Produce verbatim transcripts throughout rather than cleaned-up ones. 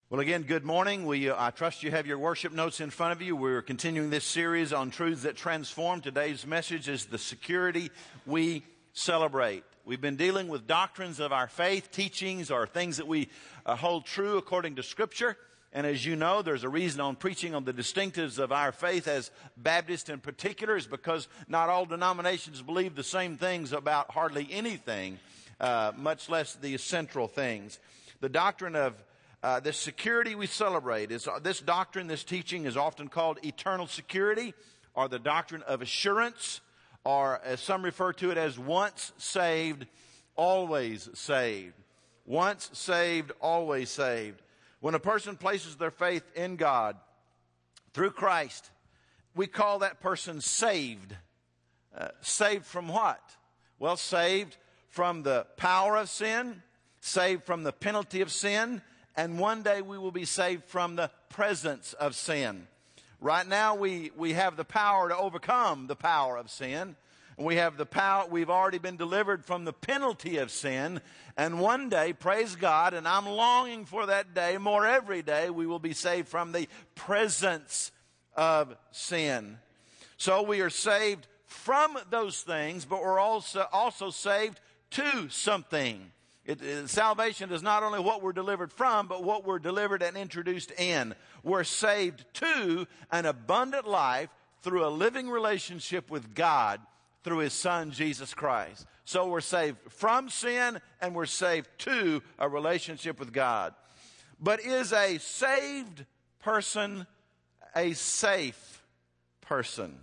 Well, again, good morning. We, uh, I trust you have your worship notes in front of you. We're continuing this series on truths that transform. Today's message is the security we celebrate. We've been dealing with doctrines of our faith, teachings, or things that we uh, hold true according to Scripture. And as you know, there's a reason on preaching on the distinctives of our faith as Baptists in particular is because not all denominations believe the same things about hardly anything, uh, much less the central things. The doctrine of Uh, the security we celebrate is uh, this doctrine, this teaching is often called eternal security, or the doctrine of assurance, or as some refer to it as once saved, always saved. Once saved, always saved. When a person places their faith in God through Christ, we call that person saved. Uh, saved from what? Well, saved from the power of sin, saved from the penalty of sin, and one day we will be saved from the presence of sin. Right now we, we have the power to overcome the power of sin. We have the power, we've already been delivered from the penalty of sin. And one day, praise God, and I'm longing for that day more every day, we will be saved from the presence of sin. So we are saved from those things, but we're also, also saved to something. It, it, salvation is not only what we're delivered from, but what we're delivered and introduced in. We're saved to an abundant life through a living relationship with God through His Son, Jesus Christ. So we're saved from sin and we're saved to a relationship with God. But is a saved person a safe person?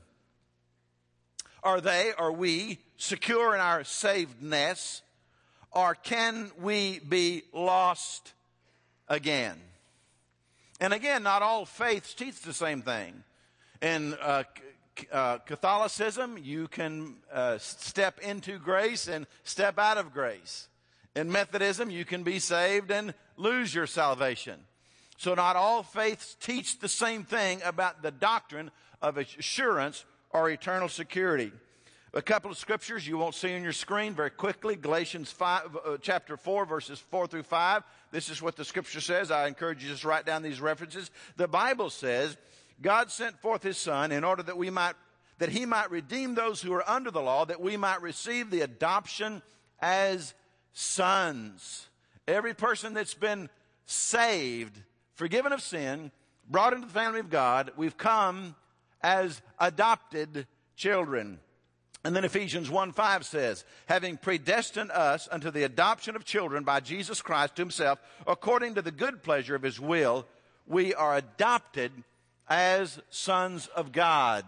Are they, are we, secure in our savedness? Or can we be lost again? And again, not all faiths teach the same thing. In uh, uh, Catholicism, you can uh, step into grace and step out of grace. In Methodism, you can be saved and lose your salvation. So not all faiths teach the same thing about the doctrine of assurance or eternal security. A couple of scriptures you won't see on your screen very quickly. Galatians five, uh, chapter four, verses four through five. This is what the scripture says. I encourage you to just write down these references. The Bible says, God sent forth His Son in order that we might, that He might redeem those who are under the law, that we might receive the adoption as sons. Every person that's been saved, forgiven of sin, brought into the family of God, we've come as adopted children. And then Ephesians one five says, having predestined us unto the adoption of children by Jesus Christ to Himself, according to the good pleasure of His will, we are adopted as sons of God.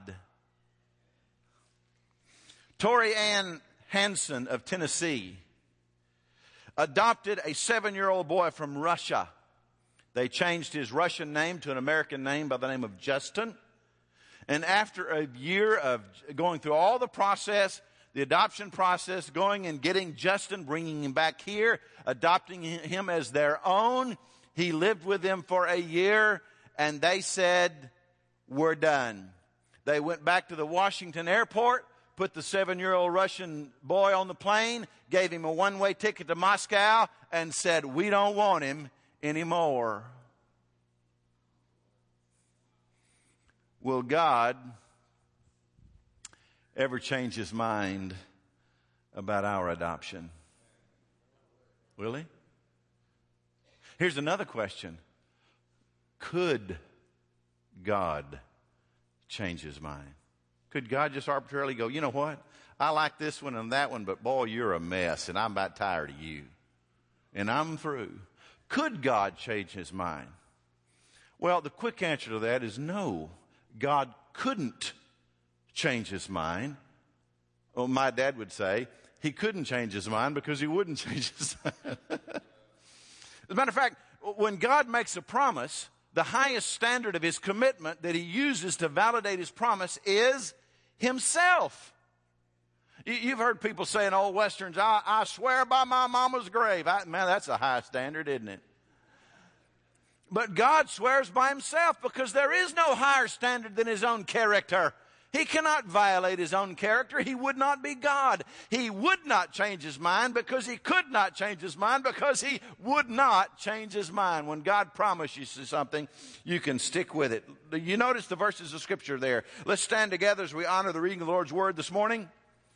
Tori Ann Hansen of Tennessee adopted a seven-year-old boy from Russia. They changed his Russian name to an American name by the name of Justin. And after a year of going through all the process, the adoption process, going and getting Justin, bringing him back here, adopting him as their own, he lived with them for a year, and they said, we're done. They went back to the Washington airport, put the seven-year-old Russian boy on the plane, gave him a one-way ticket to Moscow, and said, we don't want him anymore. Will God ever change His mind about our adoption? Will He? Here's another question. Could God change His mind? Could God just arbitrarily go, you know what? I like this one and that one, but boy, you're a mess, and I'm about tired of you. And I'm through. Could God change His mind? Well, the quick answer to that is no. God couldn't change His mind. Well, my dad would say He couldn't change His mind because He wouldn't change His mind. As a matter of fact, when God makes a promise, the highest standard of His commitment that He uses to validate His promise is Himself. You've heard people say in old westerns, I, I swear by my mama's grave. I, man, that's a high standard, isn't it? But God swears by Himself because there is no higher standard than His own character. He cannot violate his own character. He would not be God. He would not change his mind because he could not change his mind because he would not change his mind. When God promises you something, you can stick with it. You notice the verses of Scripture there. Let's stand together as we honor the reading of the Lord's Word this morning.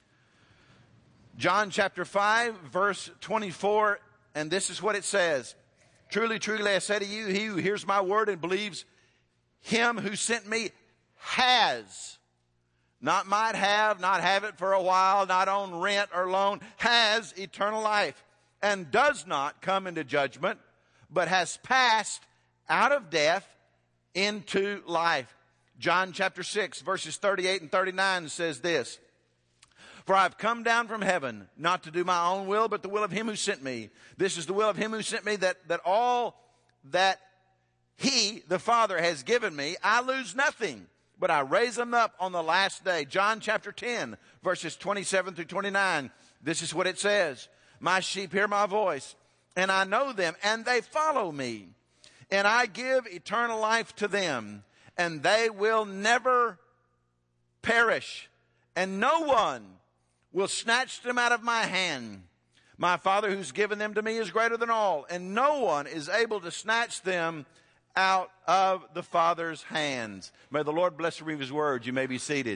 John chapter five, verse twenty-four, and this is what it says. Truly, truly, I say to you, he who hears my word and believes him who sent me has, not might have, not have it for a while, not on rent or loan, has eternal life, and does not come into judgment, but has passed out of death into life. John chapter six, verses thirty-eight and thirty-nine says this. For I have come down from heaven, not to do my own will, but the will of him who sent me. This is the will of him who sent me, that, that all that he, the Father, has given me, I lose nothing, but I raise them up on the last day. John chapter ten, verses twenty-seven through twenty-nine. This is what it says. My sheep hear my voice, and I know them, and they follow me. And I give eternal life to them, and they will never perish, and no one will snatch them out of my hand. My Father who's given them to me is greater than all, and no one is able to snatch them out of the Father's hands. May the Lord bless the reading of his word. You may be seated.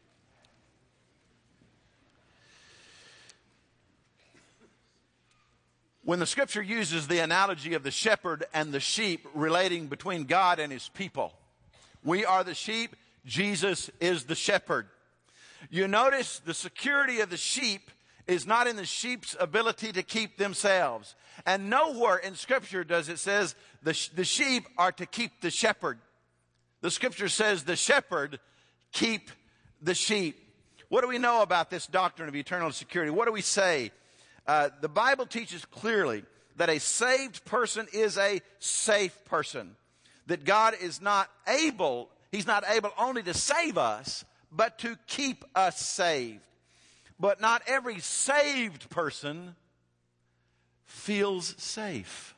When the Scripture uses the analogy of the shepherd and the sheep relating between God and his people, we are the sheep, Jesus is the shepherd. You notice the security of the sheep is not in the sheep's ability to keep themselves. And nowhere in Scripture does it says the, the sheep are to keep the shepherd. The Scripture says the shepherd keep the sheep. What do we know about this doctrine of eternal security? What do we say? Uh, the Bible teaches clearly that a saved person is a safe person. That God is not able, he's not able only to save us, but to keep us saved. But not every saved person feels safe.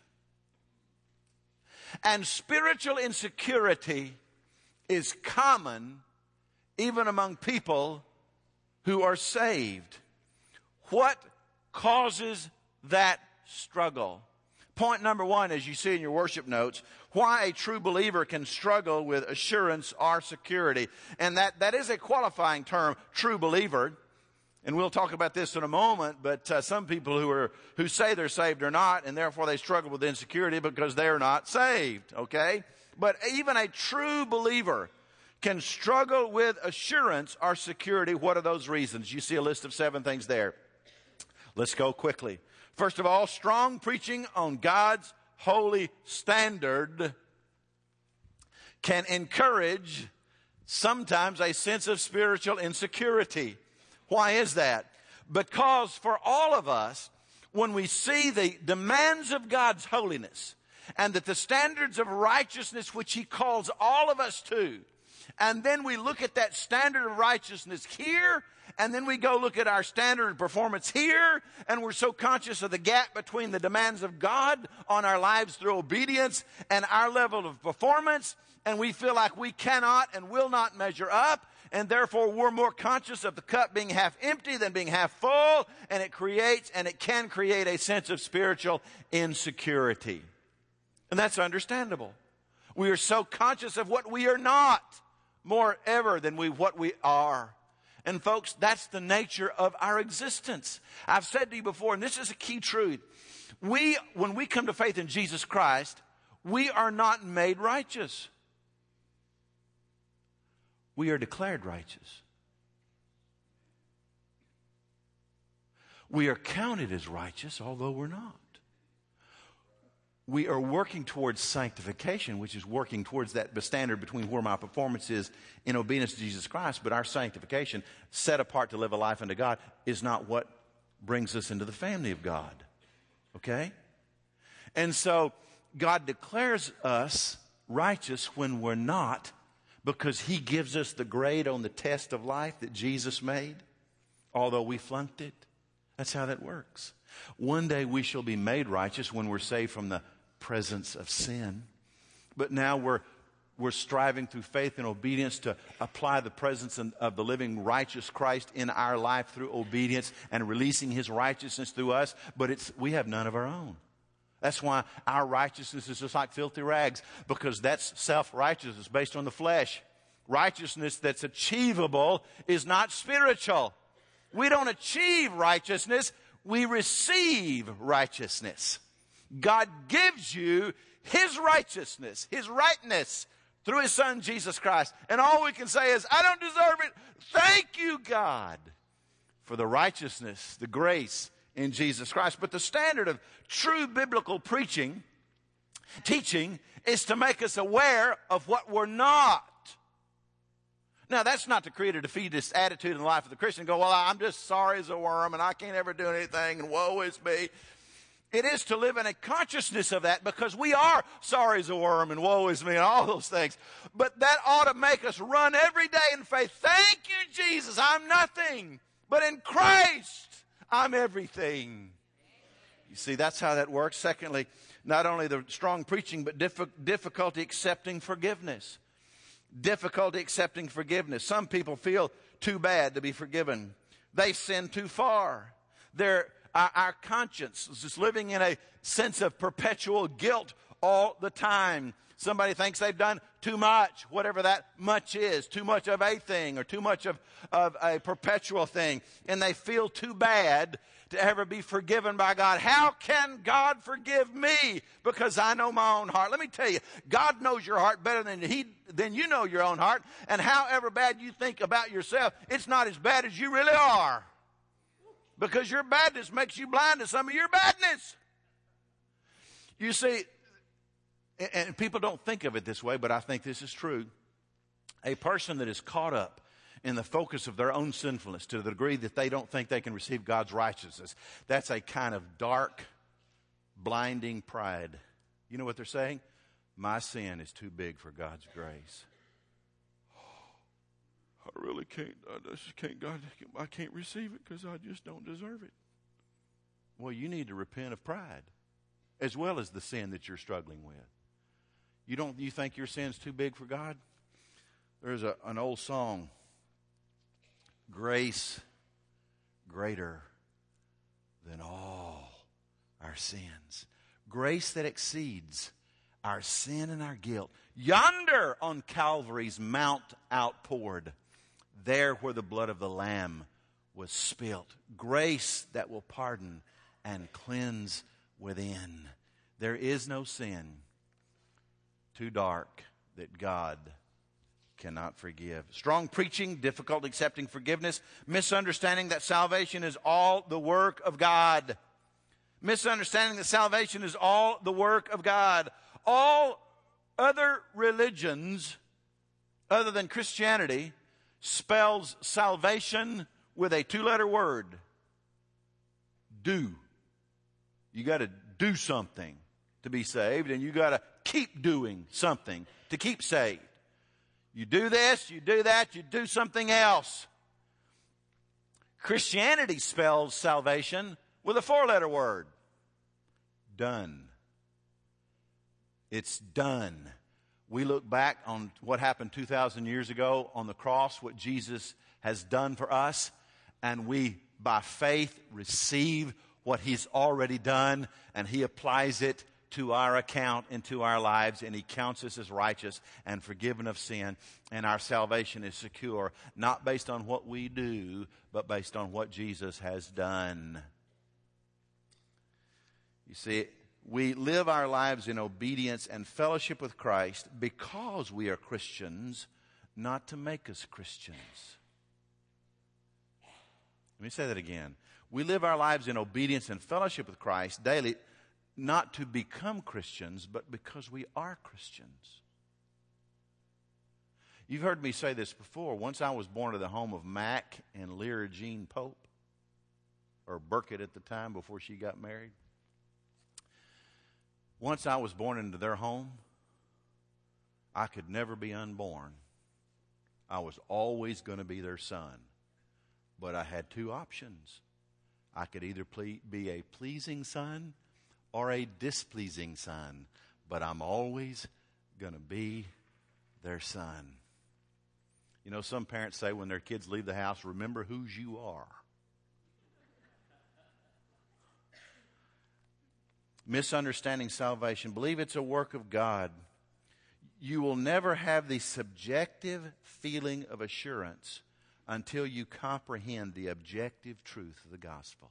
And spiritual insecurity is common even among people who are saved. What causes that struggle? Point number one, as you see in your worship notes, why a true believer can struggle with assurance or security. And that, that is a qualifying term, true believer. And we'll talk about this in a moment, but uh, some people who are who say they're saved are not, and therefore they struggle with insecurity because they're not saved, okay? But even a true believer can struggle with assurance or security. What are those reasons? You see a list of seven things there. Let's go quickly. First of all, strong preaching on God's holy standard can encourage sometimes a sense of spiritual insecurity. Why is that? Because for all of us, when we see the demands of God's holiness and that the standards of righteousness which he calls all of us to, and then we look at that standard of righteousness here, and then we go look at our standard of performance here, and we're so conscious of the gap between the demands of God on our lives through obedience and our level of performance, and we feel like we cannot and will not measure up, and therefore we're more conscious of the cup being half empty than being half full, and it creates and it can create a sense of spiritual insecurity. And that's understandable. We are so conscious of what we are not more ever than we what we are. And folks, that's the nature of our existence. I've said to you before, and this is a key truth. We, when we come to faith in Jesus Christ, we are not made righteous. We are declared righteous. We are counted as righteous, although we're not. We are working towards sanctification, which is working towards that standard between where my performance is in obedience to Jesus Christ. But our sanctification, set apart to live a life unto God, is not what brings us into the family of God. Okay? And so God declares us righteous when we're not, because he gives us the grade on the test of life that Jesus made, although we flunked it. That's how that works. One day we shall be made righteous when we're saved from the presence of sin. But now we're we're striving through faith and obedience to apply the presence of the living righteous Christ in our life through obedience and releasing his righteousness through us, but it's we have none of our own. That's why our righteousness is just like filthy rags, because that's self-righteousness based on the flesh. Righteousness that's achievable is not spiritual. We don't achieve righteousness, we receive righteousness. God gives you his righteousness, his rightness through his son Jesus Christ. And all we can say is, I don't deserve it. Thank you, God, for the righteousness, the grace in Jesus Christ. But the standard of true biblical preaching, teaching, is to make us aware of what we're not. Now, that's not to create a defeatist attitude in the life of the Christian. Go, well, I'm just sorry as a worm and I can't ever do anything and woe is me. It is to live in a consciousness of that, because we are sorry as a worm and woe is me and all those things. But that ought to make us run every day in faith. Thank you, Jesus. I'm nothing, but in Christ, I'm everything. You see, that's how that works. Secondly, not only the strong preaching, but diff- difficulty accepting forgiveness. Difficulty accepting forgiveness. Some people feel too bad to be forgiven. They sin too far. Their our, our conscience is just living in a sense of perpetual guilt all the time. Somebody thinks they've done too much, whatever that much is, too much of a thing or too much of, of a perpetual thing, and they feel too bad to ever be forgiven by God. How can God forgive me? Because I know my own heart. Let me tell you, God knows your heart better than he than you know your own heart. And however bad you think about yourself, it's not as bad as you really are. Because your badness makes you blind to some of your badness. You see, and people don't think of it this way, but I think this is true. A person that is caught up in the focus of their own sinfulness to the degree that they don't think they can receive God's righteousness, that's a kind of dark, blinding pride. You know what they're saying? My sin is too big for God's grace. I really can't, I just can't, God, I can't receive it because I just don't deserve it. Well, you need to repent of pride as well as the sin that you're struggling with. You don't, you think your sin's too big for God? There's a, an old song, grace greater than all our sins. Grace that exceeds our sin and our guilt. Yonder on Calvary's mount outpoured, there where the blood of the Lamb was spilt. Grace that will pardon and cleanse within. There is no sin too dark that God cannot forgive. Strong preaching, difficult accepting forgiveness, misunderstanding that salvation is all the work of God. Misunderstanding that salvation is all the work of God. All other religions other than Christianity spells salvation with a two-letter word. Do. You got to do something to be saved, and you got to keep doing something to keep saved. You do this, you do that, you do something else. Christianity spells salvation with a four-letter word. Done. It's done. We look back on what happened two thousand years ago on the cross, what Jesus has done for us, and we, by faith, receive what he's already done, and he applies it to our account and to our lives, and he counts us as righteous and forgiven of sin, and our salvation is secure, not based on what we do, but based on what Jesus has done. You see, we live our lives in obedience and fellowship with Christ because we are Christians, not to make us Christians. Let me say that again. We live our lives in obedience and fellowship with Christ daily, not to become Christians, but because we are Christians. You've heard me say this before. Once I was born to the home of Mac and Lyra Jean Pope, or Burkett at the time before she got married. Once I was born into their home, I could never be unborn. I was always going to be their son. But I had two options. I could either ple- be a pleasing son or a displeasing son. But I'm always going to be their son. You know, some parents say when their kids leave the house, remember whose you are. Misunderstanding salvation. Believe it's a work of God. You will never have the subjective feeling of assurance until you comprehend the objective truth of the gospel.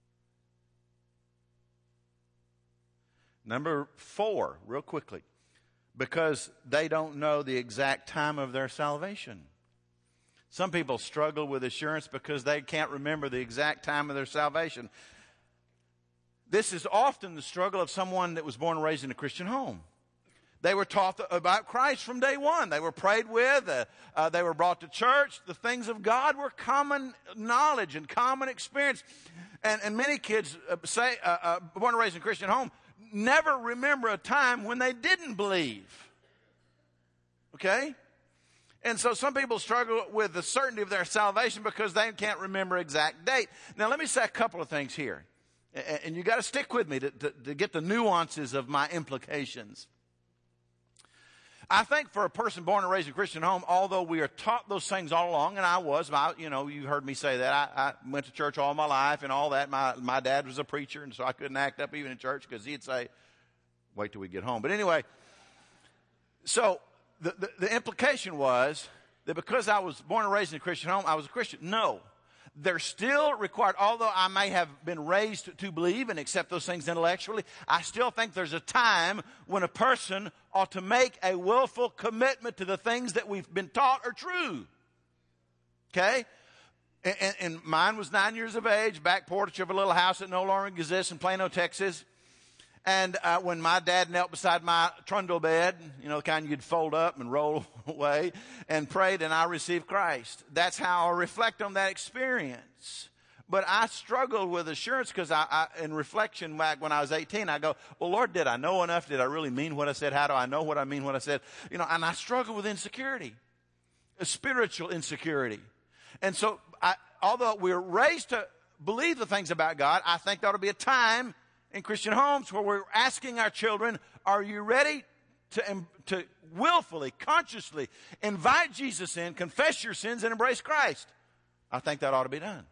Number four, real quickly, because they don't know the exact time of their salvation. Some people struggle with assurance because they can't remember the exact time of their salvation. This is often the struggle of someone that was born and raised in a Christian home. They were taught about Christ from day one. They were prayed with. Uh, uh, they were brought to church. The things of God were common knowledge and common experience. And, and many kids, uh, say, uh, uh, born and raised in a Christian home, never remember a time when they didn't believe. Okay? And so some people struggle with the certainty of their salvation because they can't remember exact date. Now, let me say a couple of things here. And you got to stick with me to, to, to get the nuances of my implications. I think for a person born and raised in a Christian home, although we are taught those things all along, and I was, I, you know, you heard me say that. I, I went to church all my life and all that. My, my dad was a preacher, and so I couldn't act up even in church because he'd say, wait till we get home. But anyway, so the, the, the implication was that because I was born and raised in a Christian home, I was a Christian. No. They're still required, although I may have been raised to believe and accept those things intellectually, I still think there's a time when a person ought to make a willful commitment to the things that we've been taught are true. Okay? And, and mine was nine years of age, back porch of a little house that no longer exists in Plano, Texas. And uh, when my dad knelt beside my trundle bed, you know, the kind you'd fold up and roll away, and prayed, and I received Christ. That's how I reflect on that experience. But I struggled with assurance because I, I, in reflection back when I was eighteen, I go, well, Lord, did I know enough? Did I really mean what I said? How do I know what I mean what I said? You know, and I struggle with insecurity, a spiritual insecurity. And so, I, although we're raised to believe the things about God, I think there ought to be a time in Christian homes where we're asking our children, are you ready to, to willfully, consciously invite Jesus in, confess your sins, and embrace Christ? I think that ought to be done.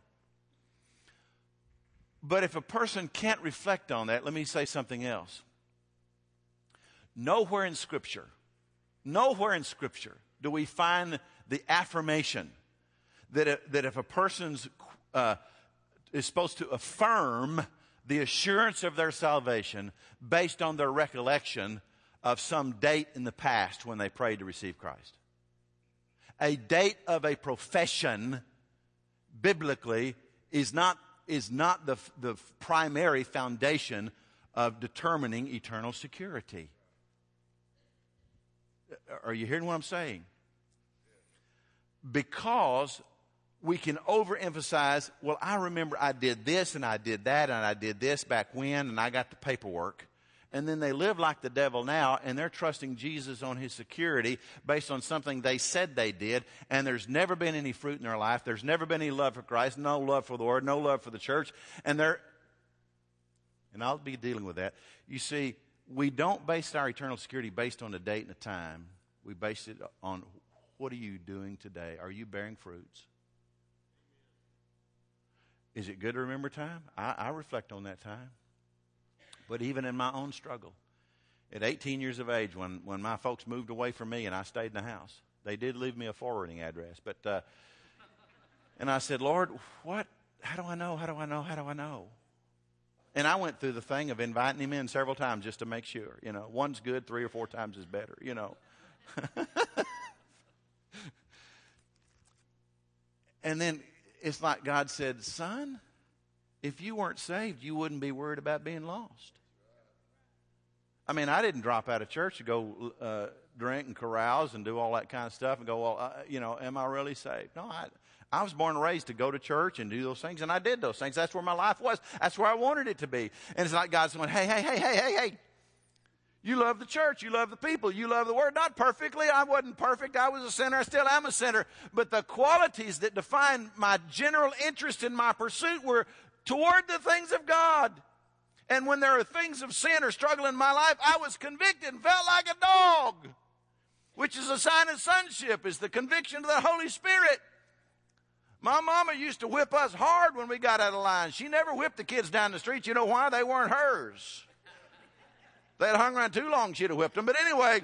But if a person can't reflect on that, let me say something else. Nowhere in Scripture, nowhere in Scripture do we find the affirmation that, a, that if a person's uh, is supposed to affirm the assurance of their salvation based on their recollection of some date in the past when they prayed to receive Christ. A date of a profession, biblically, is not, is not the, the primary foundation of determining eternal security. Are you hearing what I'm saying? Because we can overemphasize, well, I remember I did this and I did that and I did this back when and I got the paperwork. And then they live like the devil now and they're trusting Jesus on his security based on something they said they did. And there's never been any fruit in their life. There's never been any love for Christ, no love for the Word, no love for the church. And they're, and I'll be dealing with that. You see, we don't base our eternal security based on a date and a time. We base it on what are you doing today? Are you bearing fruits? Is it good to remember time? I, I reflect on that time. But even in my own struggle, at eighteen years of age, when, when my folks moved away from me and I stayed in the house, they did leave me a forwarding address. But uh, and I said, Lord, what? How do I know? How do I know? How do I know? And I went through the thing of inviting him in several times just to make sure. You know, one's good, three or four times is better, you know. And then it's like God said, son, if you weren't saved, you wouldn't be worried about being lost. I mean, I didn't drop out of church to go uh, drink and carouse and do all that kind of stuff and go, well, uh, you know, am I really saved? No, I, I was born and raised to go to church and do those things, and I did those things. That's where my life was. That's where I wanted it to be. And it's like God's going, hey, hey, hey, hey, hey, hey. You love the church. You love the people. You love the Word. Not perfectly. I wasn't perfect. I was a sinner. I still am a sinner. But the qualities that define my general interest in my pursuit were toward the things of God. And when there are things of sin or struggle in my life, I was convicted and felt like a dog. Which which is a sign of sonship, is the conviction of the Holy Spirit. My mama used to whip us hard when we got out of line. She never whipped the kids down the street. You know why? They weren't hers. If they had hung around too long, she'd have whipped them. But anyway,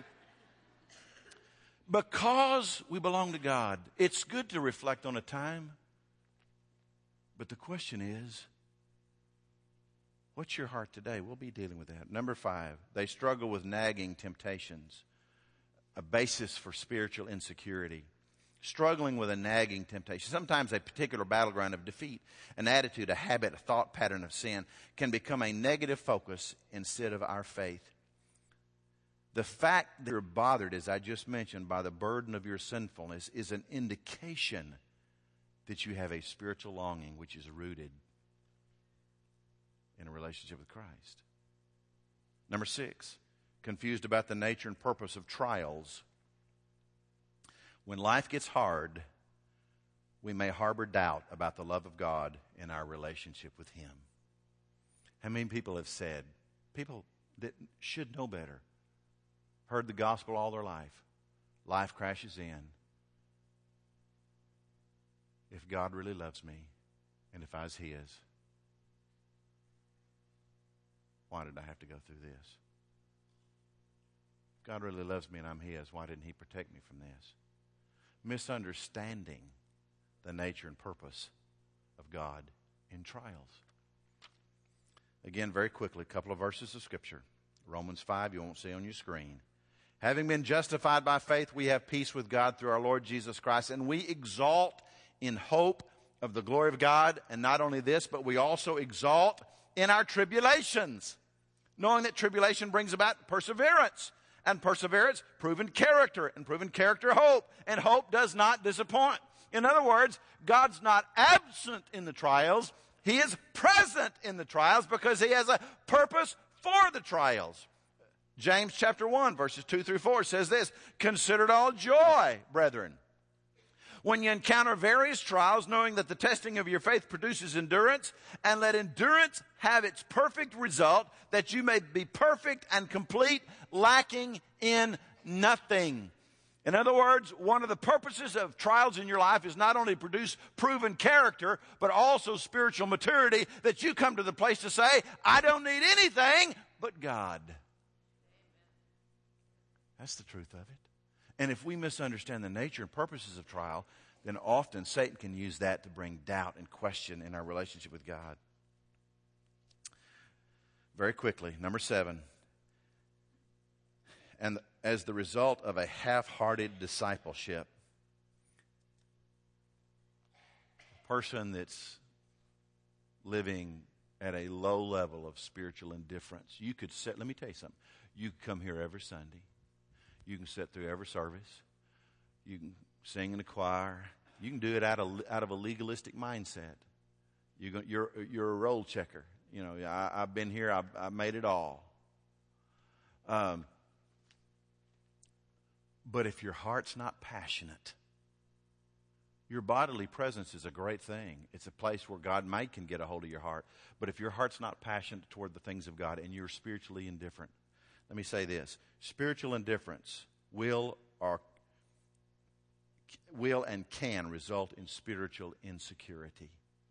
because we belong to God, it's good to reflect on a time. But the question is, what's your heart today? We'll be dealing with that. Number five, they struggle with nagging temptations, a basis for spiritual insecurity. Struggling with a nagging temptation. Sometimes a particular battleground of defeat, an attitude, a habit, a thought pattern of sin can become a negative focus instead of our faith. The fact that you're bothered, as I just mentioned, by the burden of your sinfulness is an indication that you have a spiritual longing which is rooted in a relationship with Christ. Number six, confused about the nature and purpose of trials. When life gets hard, we may harbor doubt about the love of God in our relationship with Him. How many people have said, people that should know better, heard the gospel all their life, life crashes in. If God really loves me, and if I was His, why did I have to go through this? If God really loves me and I'm His, why didn't He protect me from this? Misunderstanding the nature and purpose of God in trials. Again, very quickly, a couple of verses of Scripture. Romans five, you won't see on your screen. Having been justified by faith, we have peace with God through our Lord Jesus Christ, and we exalt in hope of the glory of God. And not only this, but we also exalt in our tribulations, knowing that tribulation brings about perseverance. And perseverance, proven character, and proven character, hope. And hope does not disappoint. In other words, God's not absent in the trials. He is present in the trials because He has a purpose for the trials. James chapter one, verses two through four says this, "Consider it all joy, brethren, when you encounter various trials, knowing that the testing of your faith produces endurance, and let endurance have its perfect result, that you may be perfect and complete, lacking in nothing." In other words, one of the purposes of trials in your life is not only to produce proven character, but also spiritual maturity, that you come to the place to say, I don't need anything but God. That's the truth of it. And if we misunderstand the nature and purposes of trial, then often Satan can use that to bring doubt and question in our relationship with God. Very quickly, number seven. And as the result of a half-hearted discipleship, a person that's living at a low level of spiritual indifference, you could sit, let me tell you something, you can come here every Sunday. You can sit through every service. You can sing in the choir. You can do it out of out of a legalistic mindset. You go, you're you're a roll checker. You know, I, I've been here. I've, I've made it all. Um, but if your heart's not passionate, your bodily presence is a great thing. It's a place where God might can get a hold of your heart. But if your heart's not passionate toward the things of God and you're spiritually indifferent, let me say this. Spiritual indifference will or will and can result in spiritual insecurity.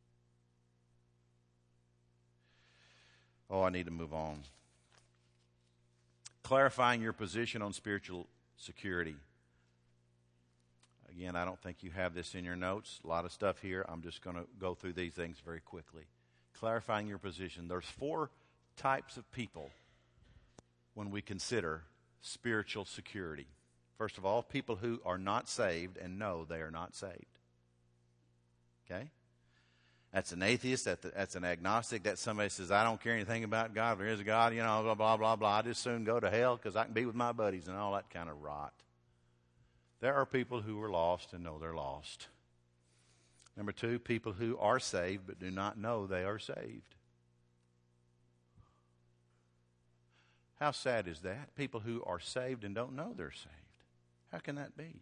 Oh, I need to move on. Clarifying your position on spiritual security. Again, I don't think you have this in your notes. A lot of stuff here. I'm just going to go through these things very quickly. Clarifying your position. There's four types of people when we consider spiritual security. First of all, people who are not saved and know they are not saved. Okay? That's an atheist. That's an agnostic. That's somebody who says, I don't care anything about God. If there is a God, you know, blah, blah, blah, blah. I just soon go to hell because I can be with my buddies and all that kind of rot. There are people who are lost and know they're lost. Number two, people who are saved but do not know they are saved. How sad is that? People who are saved and don't know they're saved. How can that be?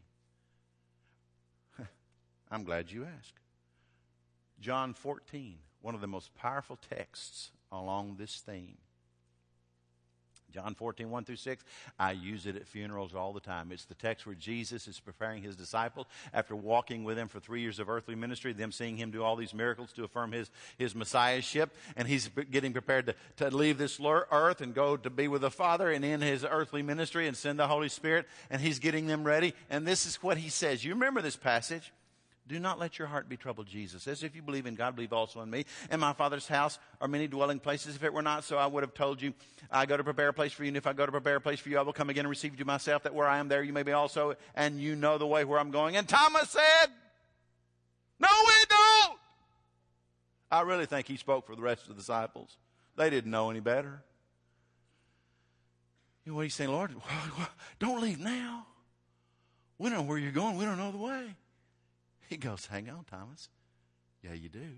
I'm glad you asked. John fourteen, one of the most powerful texts along this theme. John fourteen, one through six, I use it at funerals all the time. It's the text where Jesus is preparing his disciples after walking with them for three years of earthly ministry, them seeing him do all these miracles to affirm his, his messiahship, and he's getting prepared to, to leave this earth and go to be with the Father and in his earthly ministry and send the Holy Spirit, and he's getting them ready. And this is what he says. You remember this passage. Do not let your heart be troubled, Jesus says. If you believe in God, believe also in me. In my Father's house are many dwelling places. If it were not so, I would have told you, I go to prepare a place for you. And if I go to prepare a place for you, I will come again and receive you to myself, that where I am, there you may be also. And you know the way where I'm going. And Thomas said, no, we don't. I really think he spoke for the rest of the disciples. They didn't know any better. You know what he's saying, Lord, don't leave now. We don't know where you're going. We don't know the way. He goes, hang on, Thomas. Yeah, you do.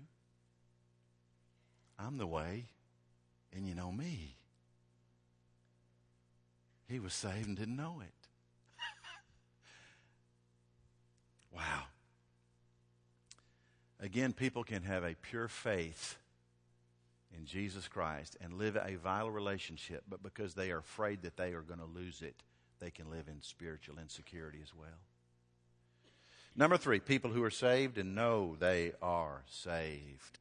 I'm the way, and you know me. He was saved and didn't know it. Wow. Again, people can have a pure faith in Jesus Christ and live a vital relationship, but because they are afraid that they are going to lose it, they can live in spiritual insecurity as well. Number three, people who are saved and know they are saved.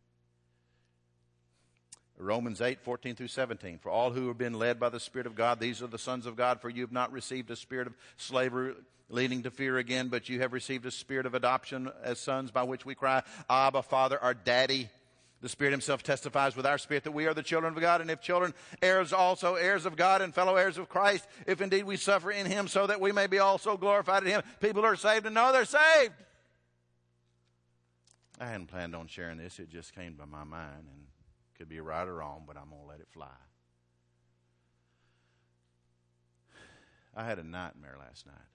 Romans eight, fourteen through seventeen. For all who have been led by the Spirit of God, these are the sons of God. For you have not received a spirit of slavery leading to fear again, but you have received a spirit of adoption as sons, by which we cry, Abba, Father, our Daddy. The Spirit himself testifies with our spirit that we are the children of God, and if children, heirs also, heirs of God and fellow heirs of Christ, if indeed we suffer in him, so that we may be also glorified in him. People are saved and know they're saved. I hadn't planned on sharing this. It just came to my mind, and could be right or wrong, but I'm going to let it fly. I had a nightmare last night.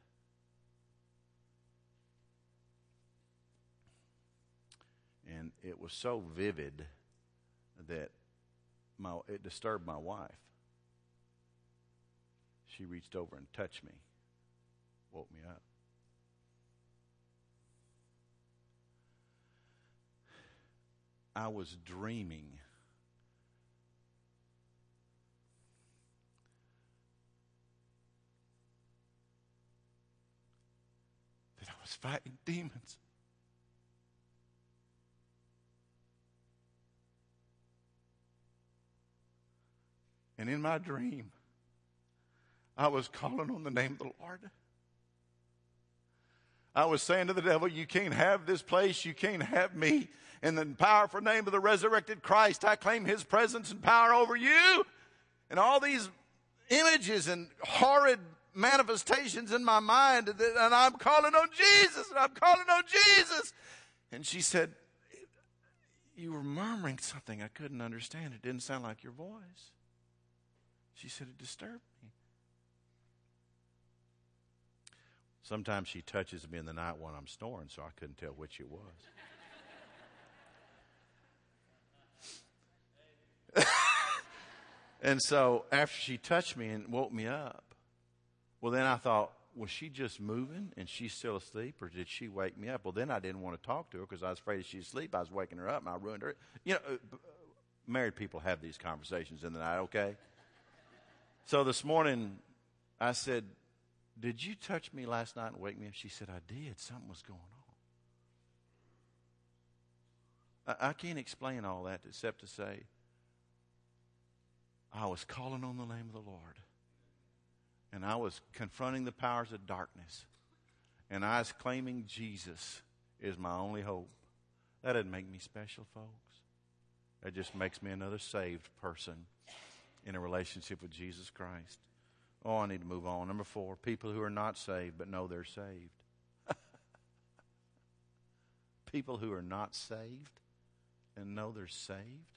And it was so vivid that my, it disturbed my wife. She reached over and touched me, woke me up. I was dreaming that I was fighting demons. And in my dream, I was calling on the name of the Lord. I was saying to the devil, you can't have this place, you can't have me. In the powerful name of the resurrected Christ, I claim his presence and power over you. And all these images and horrid manifestations in my mind, and I'm calling on Jesus, and I'm calling on Jesus. And she said, you were murmuring something I couldn't understand. It didn't sound like your voice. She said, it disturbed me. Sometimes she touches me in the night when I'm snoring, so I couldn't tell which it was. And so after she touched me and woke me up, well, then I thought, was she just moving and she's still asleep, or did she wake me up? Well, then I didn't want to talk to her because I was afraid if she's asleep, I was waking her up and I ruined her. You know, married people have these conversations in the night, okay? So this morning, I said, did you touch me last night and wake me up? She said, I did. Something was going on. I, I can't explain all that except to say, I was calling on the name of the Lord. And I was confronting the powers of darkness. And I was claiming Jesus is my only hope. That doesn't make me special, folks. That just makes me another saved person in a relationship with Jesus Christ. Oh, I need to move on. Number four, people who are not saved but know they're saved. People who are not saved and know they're saved.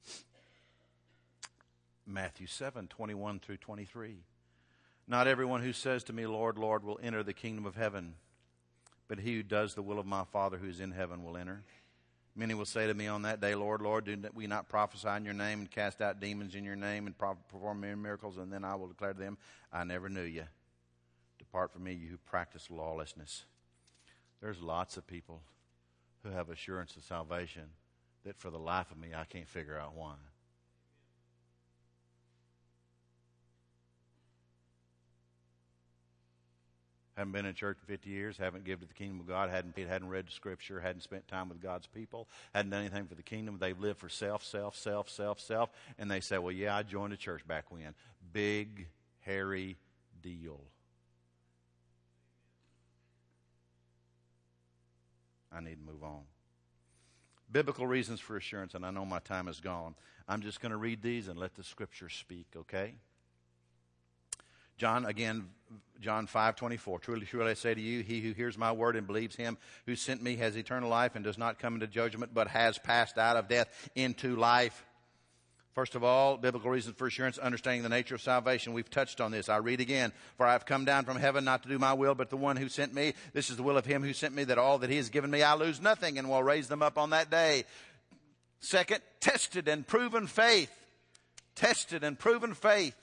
Matthew seven, twenty-one through twenty-three. Not everyone who says to me, Lord, Lord, will enter the kingdom of heaven, but he who does the will of my Father who is in heaven will enter. Many will say to me on that day, Lord, Lord, do we not prophesy in your name and cast out demons in your name and perform miracles? And then I will declare to them, I never knew you. Depart from me, you who practice lawlessness. There's lots of people who have assurance of salvation that for the life of me, I can't figure out why. Haven't been in church in fifty years, haven't given to the kingdom of God, hadn't, hadn't read Scripture, hadn't spent time with God's people, hadn't done anything for the kingdom. They've lived for self, self, self, self, self. And they say, well, yeah, I joined a church back when. Big, hairy deal. I need to move on. Biblical reasons for assurance, and I know my time is gone. I'm just going to read these and let the Scripture speak, okay? John, again, John five twenty-four. Truly, truly I say to you, he who hears my word and believes him who sent me has eternal life and does not come into judgment, but has passed out of death into life. First of all, biblical reasons for assurance, understanding the nature of salvation. We've touched on this. I read again. For I have come down from heaven not to do my will, but the one who sent me. This is the will of him who sent me, that all that he has given me I lose nothing, and will raise them up on that day. Second, tested and proven faith. Tested and proven faith.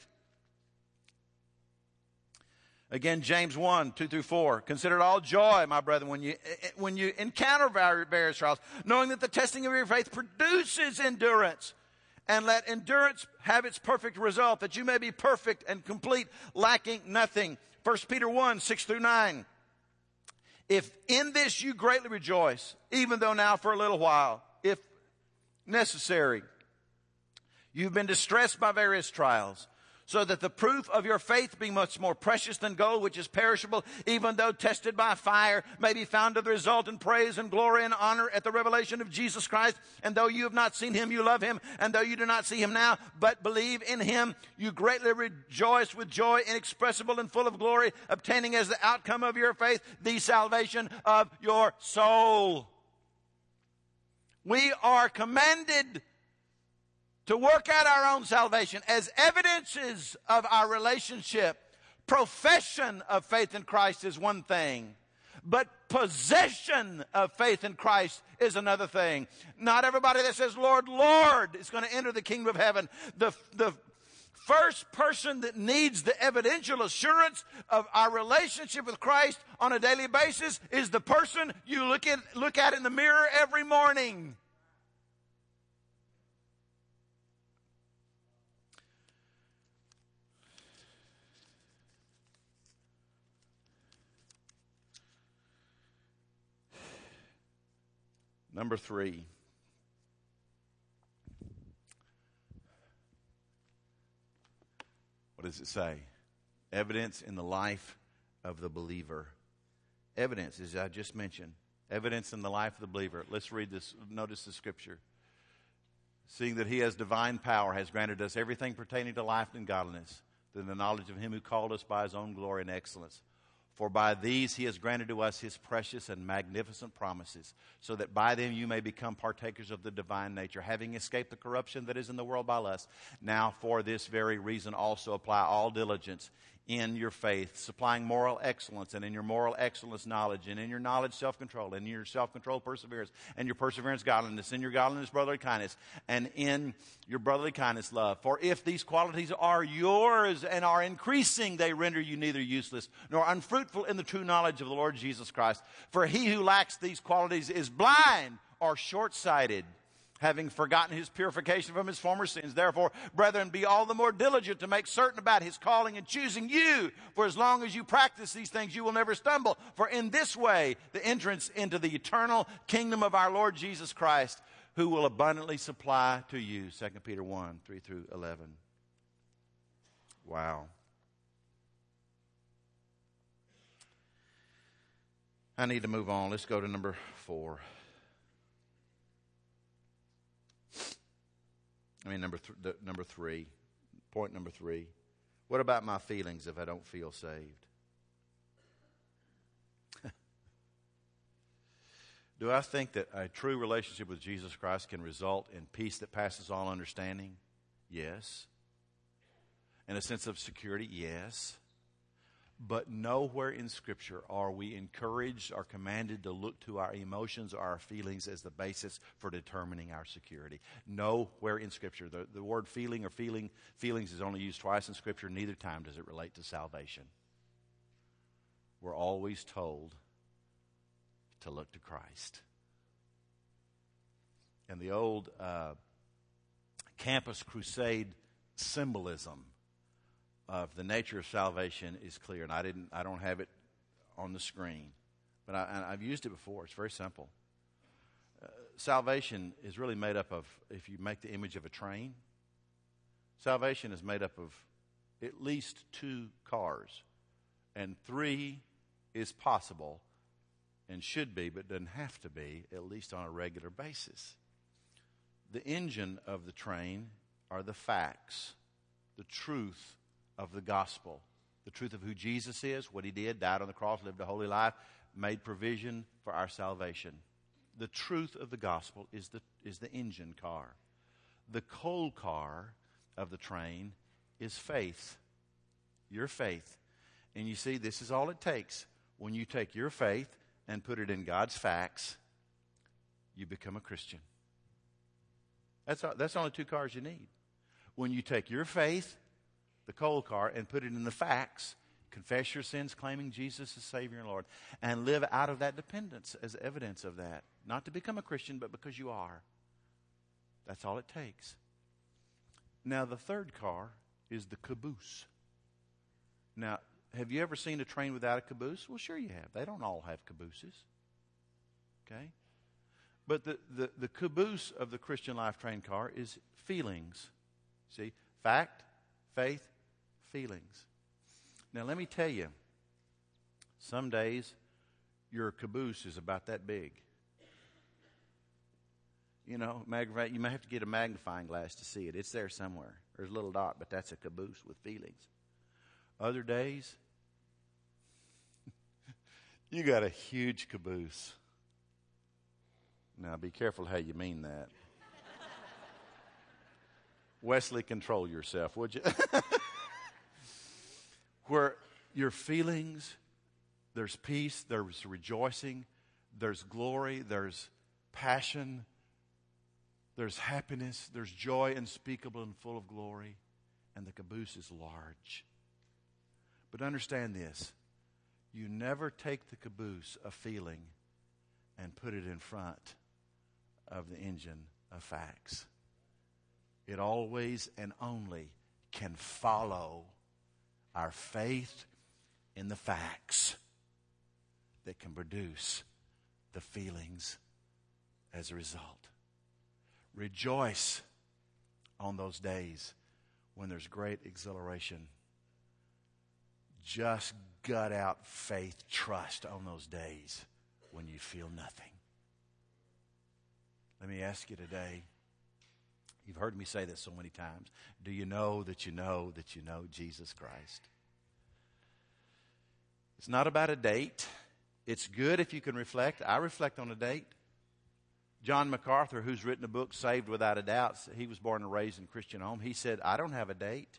Again, James one, two through four. Consider it all joy, my brethren, when you, when you encounter various trials, knowing that the testing of your faith produces endurance. And let endurance have its perfect result, that you may be perfect and complete, lacking nothing. First Peter one, six through nine. If in this you greatly rejoice, even though now for a little while, if necessary, you've been distressed by various trials, so that the proof of your faith, being much more precious than gold, which is perishable, even though tested by fire, may be found to result in praise and glory and honor at the revelation of Jesus Christ. And though you have not seen him, you love him. And though you do not see him now, but believe in him, you greatly rejoice with joy inexpressible and full of glory, obtaining as the outcome of your faith the salvation of your soul. We are commanded to work out our own salvation as evidences of our relationship. Profession of faith in Christ is one thing, but possession of faith in Christ is another thing. Not everybody that says, Lord, Lord, is going to enter the kingdom of heaven. The, the first person that needs the evidential assurance of our relationship with Christ on a daily basis is the person you look at, look at in the mirror every morning. Number three. What does it say? Evidence in the life of the believer. Evidence, as I just mentioned. Evidence in the life of the believer. Let's read this. Notice the scripture. Seeing that he has divine power, has granted us everything pertaining to life and godliness, through the knowledge of him who called us by his own glory and excellence. For by these he has granted to us his precious and magnificent promises, so that by them you may become partakers of the divine nature, having escaped the corruption that is in the world by lust. Now for this very reason also apply all diligence in your faith, supplying moral excellence, and in your moral excellence knowledge, and in your knowledge self-control, and in your self-control perseverance, and your perseverance godliness, in your godliness brotherly kindness, and in your brotherly kindness love. For if these qualities are yours and are increasing, they render you neither useless nor unfruitful in the true knowledge of the Lord Jesus Christ. For he who lacks these qualities is blind or short-sighted, having forgotten his purification from his former sins. Therefore, brethren, be all the more diligent to make certain about his calling and choosing you. For as long as you practice these things, you will never stumble. For in this way, the entrance into the eternal kingdom of our Lord Jesus Christ, who will abundantly supply to you. Second Peter one, three through eleven. Wow. I need to move on. Let's go to number four. I mean, number th- the, number three, point number three. What about my feelings if I don't feel saved? Do I think that a true relationship with Jesus Christ can result in peace that passes all understanding? Yes. In a sense of security? Yes. But nowhere in Scripture are we encouraged or commanded to look to our emotions or our feelings as the basis for determining our security. Nowhere in Scripture. The, the word feeling or feeling feelings is only used twice in Scripture. Neither time does it relate to salvation. We're always told to look to Christ. And the old uh, Campus Crusade symbolism of the nature of salvation is clear, and I didn't. I don't have it on the screen, but I, and I've used it before. It's very simple. Uh, salvation is really made up of, if you make the image of a train, salvation is made up of at least two cars, and three is possible and should be, but doesn't have to be, at least on a regular basis. The engine of the train are the facts, the truth of the gospel, the truth of who Jesus is, what he did, died on the cross, lived a holy life, made provision for our salvation. The truth of the gospel is the, is the engine car. The coal car of the train is faith, your faith. And you see, this is all it takes. When you take your faith and put it in God's facts, you become a Christian. That's, that's only two cars you need. When you take your faith, the coal car, and put it in the facts, confess your sins, claiming Jesus as Savior and Lord, and live out of that dependence as evidence of that. Not to become a Christian, but because you are. That's all it takes. Now, the third car is the caboose. Now, have you ever seen a train without a caboose? Well, sure you have. They don't all have cabooses. Okay? But the, the, the caboose of the Christian life train car is feelings. See? Fact, faith, feelings. Now, let me tell you, some days your caboose is about that big. You know, magnify, you may have to get a magnifying glass to see it. It's there somewhere. There's a little dot, but that's a caboose with feelings. Other days, you got a huge caboose. Now, be careful how you mean that. Wesley, control yourself, would you? Where your feelings, there's peace, there's rejoicing, there's glory, there's passion, there's happiness, there's joy unspeakable and full of glory, and the caboose is large. But understand this, you never take the caboose of feeling and put it in front of the engine of facts. It always and only can follow our faith in the facts that can produce the feelings as a result. Rejoice on those days when there's great exhilaration. Just gut out faith, trust on those days when you feel nothing. Let me ask you today, you've heard me say this so many times, do you know that you know that you know Jesus Christ? It's not about a date. It's good if you can reflect. I reflect on a date. John MacArthur, who's written a book, Saved Without a Doubt, he was born and raised in a Christian home. He said, I don't have a date.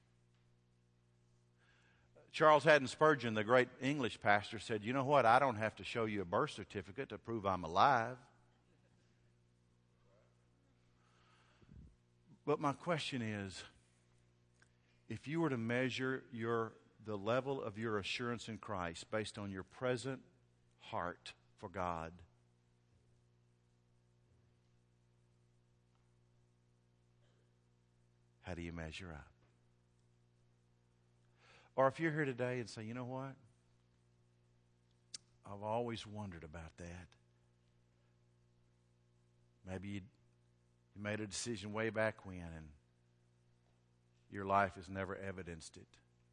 Charles Haddon Spurgeon, the great English pastor, said, you know what? I don't have to show you a birth certificate to prove I'm alive. But my question is, if you were to measure your the level of your assurance in Christ based on your present heart for God, how do you measure up? Or if you're here today and say, you know what? I've always wondered about that. Maybe you you made a decision way back when and your life has never evidenced it.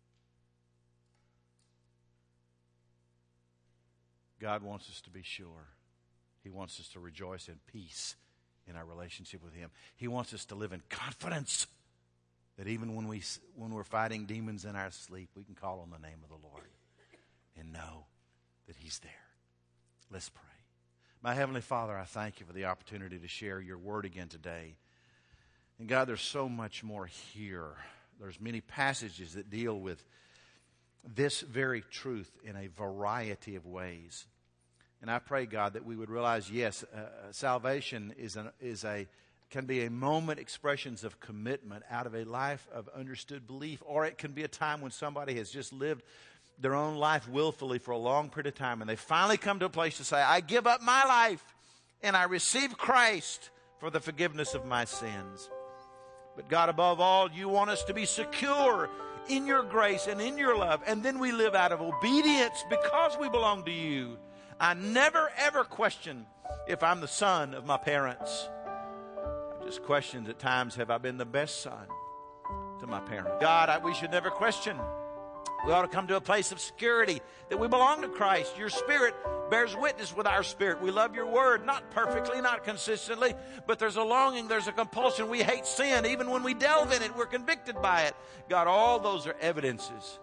God wants us to be sure. He wants us to rejoice in peace in our relationship with Him. He wants us to live in confidence that even when, we, when we're fighting demons in our sleep, we can call on the name of the Lord and know that He's there. Let's pray. My Heavenly Father, I thank You for the opportunity to share Your Word again today. And God, there's so much more here. There's many passages that deal with this very truth in a variety of ways. And I pray, God, that we would realize, yes, uh, salvation is an, is a can be a moment expressions of commitment out of a life of understood belief, or it can be a time when somebody has just lived their own life willfully for a long period of time, and they finally come to a place to say, I give up my life and I receive Christ for the forgiveness of my sins. But God, above all, You want us to be secure in your grace and in your love, and then we live out of obedience because we belong to you. I never, ever question if I'm the son of my parents. I just questioned at times, have I been the best son to my parents? God, I, we should never question. We ought to come to a place of security that we belong to Christ. Your Spirit bears witness with our spirit. We love your word, not perfectly, not consistently, but there's a longing, there's a compulsion. We hate sin. Even when we delve in it, we're convicted by it. God, all those are evidences,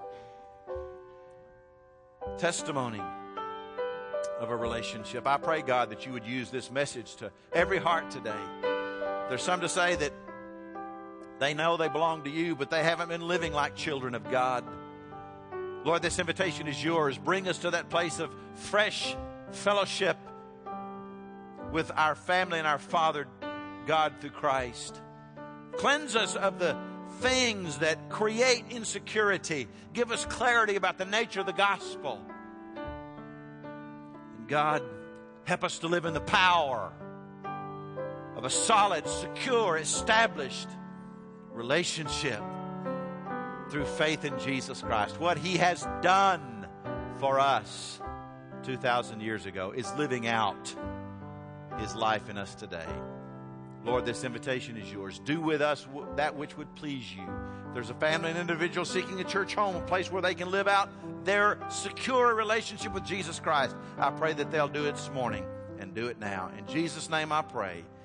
testimony of a relationship. I pray, God, that you would use this message to every heart today. There's some to say that they know they belong to you, but they haven't been living like children of God. Lord, this invitation is yours. Bring us to that place of fresh fellowship with our family and our Father, God, through Christ. Cleanse us of the things that create insecurity. Give us clarity about the nature of the gospel. And God, help us to live in the power of a solid, secure, established relationship through faith in Jesus Christ. What he has done for us two thousand years ago is living out his life in us today. Lord, this invitation is yours. Do with us that which would please you. If there's a family and individual seeking a church home, a place where they can live out their secure relationship with Jesus Christ, I pray that they'll do it this morning and do it now. In Jesus' name I pray.